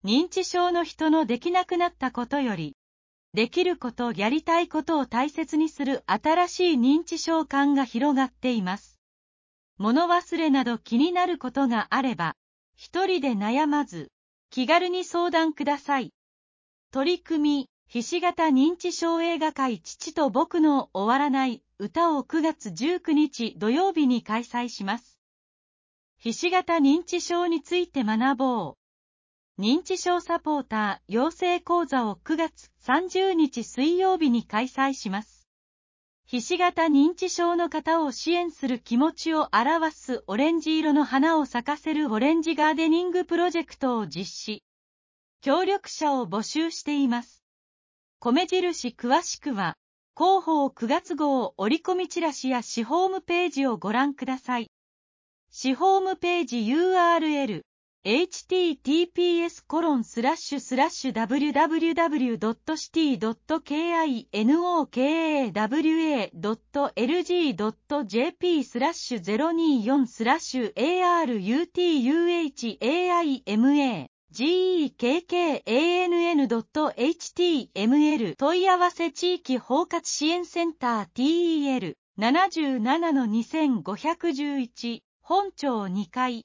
認知症の人のできなくなったことより、できること、やりたいことを大切にする新しい認知症観が広がっています。物忘れなど気になることがあれば、一人で悩まず、気軽に相談ください。取り組み、ひし形認知症映画会父と僕の終わらない歌を9月19日土曜日に開催します。ひし形認知症について学ぼう。認知症サポーター養成講座を9月30日水曜日に開催します。ひし形認知症の方を支援する気持ちを表すオレンジ色の花を咲かせるオレンジガーデニングプロジェクトを実施。協力者を募集しています。米印詳しくは、広報9月号折り込みチラシや市ホームページをご覧ください。市ホームページ URL https://www.city.kawa.rugnokawa.html 問い合わせ地域包括支援センター TEL77-2511 本町2階